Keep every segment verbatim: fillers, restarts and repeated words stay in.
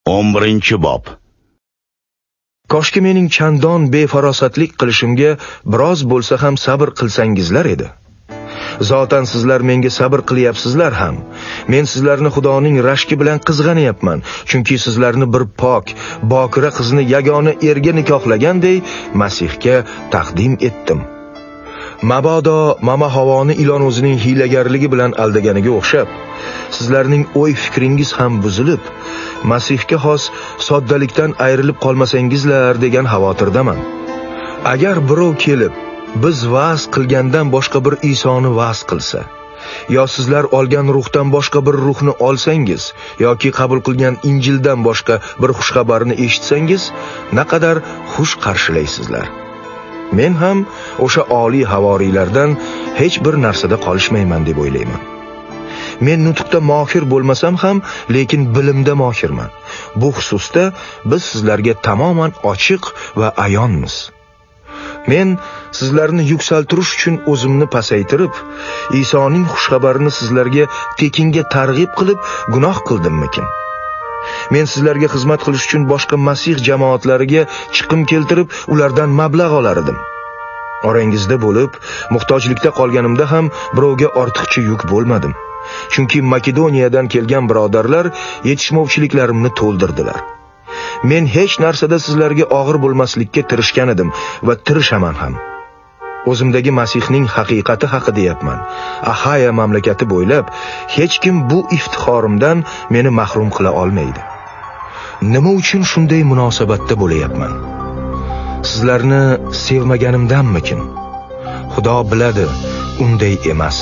o'n birinchi bob. Koshki mening chandon befarosatlik qilishimga biroz bo'lsa ham sabr qilsangizlar edi. Zotan sizlar menga sabr qilyapsizlar ham. Men sizlarni Xudoning rashki bilan qizg'anyapman, chunki sizlarni bir pok, bokira qizni yagona erga nikohlaganday Masihga taqdim etdim. Mabodo mama Havoni ilon o'zining hiylagarligi bilan aldaganiga o'xshab, sizlarning o'y fikringiz ham buzilib, Masihga xos soddalikdan ayrilib qolmasangizlar degan xavotirdaman. Agar birov kelib, biz va'z qilgandan boshqa bir Isoni va'z qilsa, yo sizlar olgan ruhdan boshqa bir ruhni olsangiz, yoki qabul qilgan Injildan boshqa bir xushxabarni eshitsangiz, naqadar xush qarshilaysizlar. Men ham o'sha oliy havoriylardan hech bir narsada qolishmayman deb o'ylayman. Men nutqda mohir bo'lmasam ham, lekin bilimda mohirman. Bu xususda biz sizlarga tamoman ochiq va ayonmiz. Men sizlarni yuksaltirish uchun o'zimni pasaytirib, Isoning xushxabarini sizlarga tekinga targ'ib qilib gunoh qildimmikin? Men sizlarga xizmat qilish uchun boshqa Masih jamoatlariga chiqim keltirib, ulardan mablag' olar edim. Orangizda bo'lib, muhtojlikda qolganimda ham birovga ortiqcha yuk bo'lmadim. Chunki Makedoniyadan kelgan birodarlar yetishmovchiliklarimni to'ldirdilar. Men hech narsada sizlarga og'ir bo'lmaslikka tirishgan edim va tirishaman ham. O'zimdagi Masihning haqiqati haqida deyapman. Ahaya mamlakati bo'ylab hech kim bu iftixorimdan meni mahrum qila olmaydi. Nima uchun shunday munosabatda bo'layapman? Sizlarni sevmaganimdanmikin? Xudo biladi, unday emas.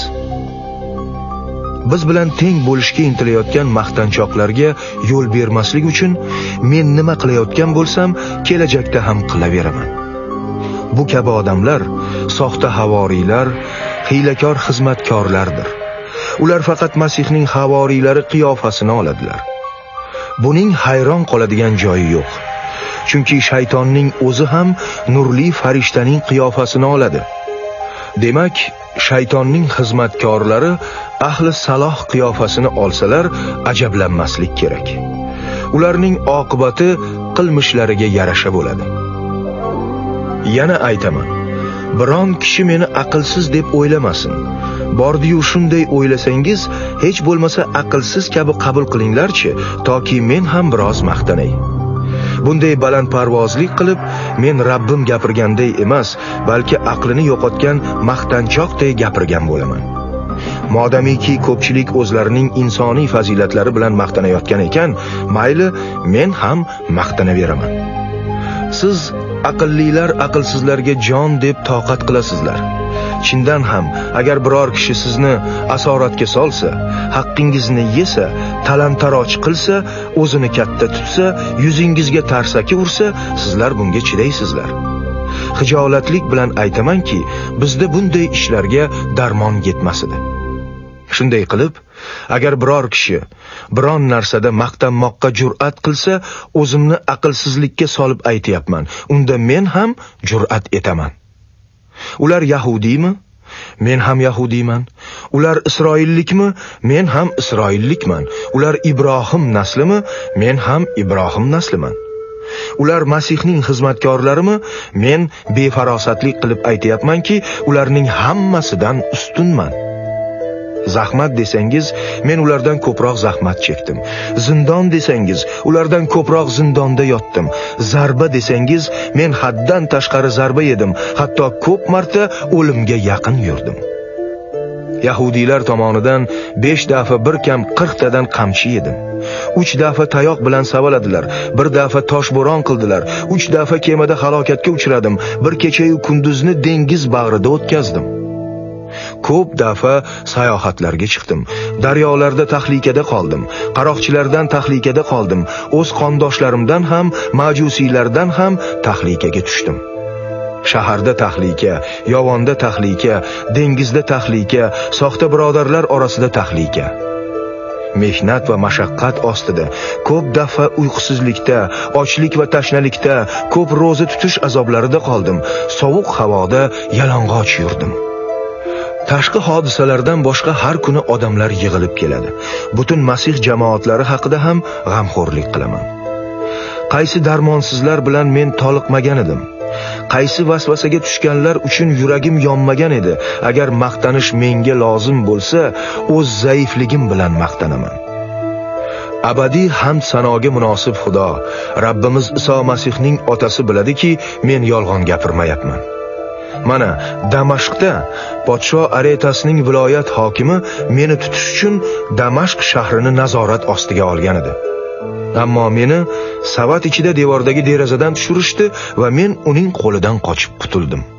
Biz bilan teng bo'lishga intilayotgan maqtanchoqlarga yo'l bermaslik uchun men nima qilayotgan bo'lsam, kelajakda ham qilaveraman. Bu kabi odamlar soxta havoriylar, hiylakor xizmatkorlardir. Ular faqat Masihning havoriylari qiyofasini oladilar. Buning hayron qoladigan joyi yo'q. Chunki shaytonning o'zi ham nurli farishtaning qiyofasini oladi. Demak, shaytonning xizmatkorlari ahli saloh qiyofasini olsalar, ajablanmaslik kerak. Ularning oqibati qilmishlariga yarasha bo'ladi. Yana aytaman, biron kishi meni aqlsiz deb o'ylamasin. Bordi-yu shunday o'ylasangiz, hech bo'lmasa aqlsiz kabi qabul qilinglarchi, toki men ham biroz maqtanay. Bunday balandparvozlik qilib, men Rabbim gapirganday emas, balki aqlini yo'qotgan maqtanchoqday gapirgan bo'laman. Modamiki ko'pchilik o'zlarining insoniy fazilatlari bilan maqtanayotgan ekan, mayli, men ham maqtanaveraman. Siz aqllilar aqlsizlarga jon deb toqat qilasizlar. Chindan ham, agar biror kishi sizni asoratga solsa, haqqingizni yesa, talon-taroj qilsa, o'zini katta tutsa, yuzingizga tarsaki ursa, sizlar bunga chidaysizlar. Hijolatlik bilan aytamanki, bizda bunday ishlarga darmon yetmas edi. Shunday qilib, agar biror kishi biron narsada maqtanmoqqa jur'at qilsa, o'zimni aqlsizlikka solib aytayapman. Unda men ham jur'at etaman. Ular yahudiymi? Men ham yahudiyman. Ular isroillikmi? Men ham isroillikman. Ular Ibrohim naslimi? Men ham Ibrohim nasliman. Ular Masihning xizmatkorlarimi? Men befarosatlik qilib aytayapmanki, ularning hammasidan ustunman. Zahmat desangiz, men ulardan ko'proq zahmat chekdim. Zindon desangiz, ulardan ko'proq zindonda yotdim. Zarba desangiz, men haddan tashqari zarba yedim. Hatto ko'p marta o'limga yaqin yurdim. Yahudiylar tomonidan besh dafa bir kam qirq tadan qamchi yedim. uch dafa tayoq bilan savaladilar, bir dafa toshbo'ron qildilar, uch dafa kemada halokatga uchradim, bir kecha-yu kunduzni dengiz bag'rida o'tkazdim. Ko'p dafa sayohatlarga chiqdim. Daryolarda tahlikada qoldim. Qaroqchilardan tahlikada qoldim. O'z qondoshlarimdan ham, majusiylardan ham tahlikaga tushdim. Shaharda tahlika, yovonda tahlika, dengizda tahlika, soxta birodarlar orasida tahlika. Mehnat va mashaqqat ostida, ko'p dafa uyqusizlikda, ochlik va tashnalikda, ko'p roza tutish azoblarida qoldim. Sovuq havoda yalang'och yurdim. Tashqi hodisalardan boshqa har kuni odamlar yig'ilib keladi. Butun Masih jamoatlari haqida ham g'amxo'rlik qilaman. Qaysi darmonsizlar bilan men toliqmagan edim. Qaysi vasvasaga tushganlar uchun yuragim yonmagan edi. Agar maqtanish menga lozim bo'lsa, o'z zaifligim bilan maqtanaman. Abadiy hamd sanoga munosib Xudo, Rabbimiz Iso Masihning otasi biladiki, men yolg'on gapirmayapman. Mana Damashqda podsho Aretasining viloyat hokimi meni tutish uchun Damashq shahrini nazorat ostiga olgan edi. Ammo meni savat ichida devordagi derazadan tushirishdi va men uning qo'lidan qochib qutuldim.